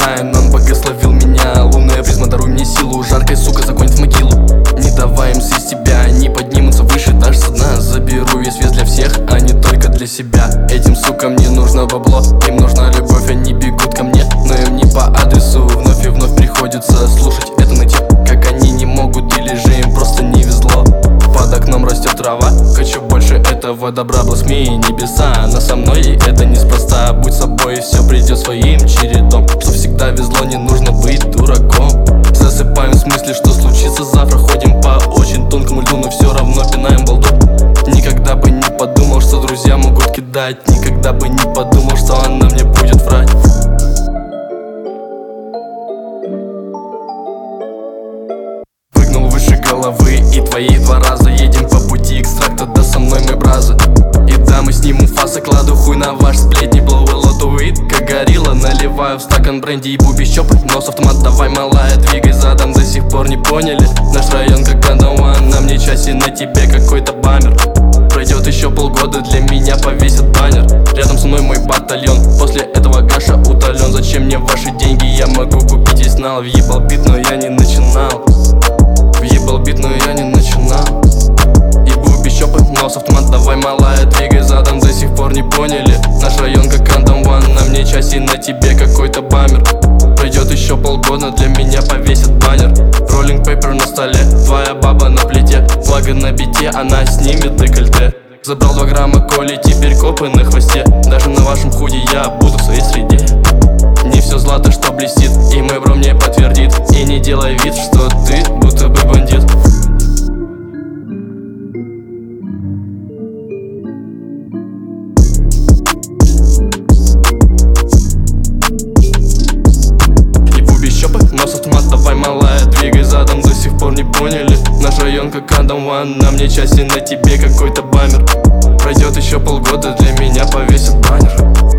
Айн, он благословил меня. Лунная призма, даруй мне силу. Жаркая сука загонит в могилу. Не давай им съесть тебя, они поднимутся выше даже со дна. Заберу весь вес для всех, а не только для себя. Этим сукам не нужно бабло, им нужна любовь, они бегут ко мне. Но им не по адресу, вновь и вновь приходится слушать это найти. Как они не могут, или же им просто не везло. Под окном растет трава, хочу больше этого добра. Благослови небеса, она со мной, и это неспроста. Будь собой, и все придет своим чередом. Что всегда везло, не нужно быть дураком. Засыпаем в смысле, что случится завтра. Ходим по очень тонкому льду, но все равно пинаем балду. Никогда бы не подумал, что друзья могут кидать. Никогда бы не подумал, что она мне будет врать. Прыгнул выше головы и твои 2 раза. Едем по пути экстракта, да со мной мой браза. И да, мы снимем фаса, кладу хуй на ваш сплетни. Blow a lot of weed, как горилла. Наливаю в стакан бренди и буби щёпы. Нос автомат, давай, малая, двигай задом. До сих пор не поняли? Наш район как Андауан. На мне часи, на тебе какой-то бамер. Пройдет еще полгода, для меня повесят баннер. Рядом со мной мой батальон, после этого Гаша утолен. Зачем мне ваши деньги, я могу купить и знал. Въебал бит, но я не начинал. Въебал бит, но я не начинал. И буби щёпы, нос автомат, давай, малая, двигай задом. До сих пор не поняли? Наш район как Андауан. На мне часи, на тебе какой-то бамер. Пройдет еще полгода, для меня повесят баннер. Роллинг пейпер на столе, твоя баба на плите. Флага на бите, она снимет декольте. Забрал 2 грамма коли, теперь копы на хвосте. Даже на вашем худе я буду в своей среде. Не все злато, что блестит, и мой бро мне подтвердит. И не делай вид, что ты будто бы бандит. Нос автомат, давай, малая, двигай задом. До сих пор не поняли? Наш район как Андауан. На мне часи, на тебе какой-то бамер. Пройдет еще полгода, для меня повесят баннер.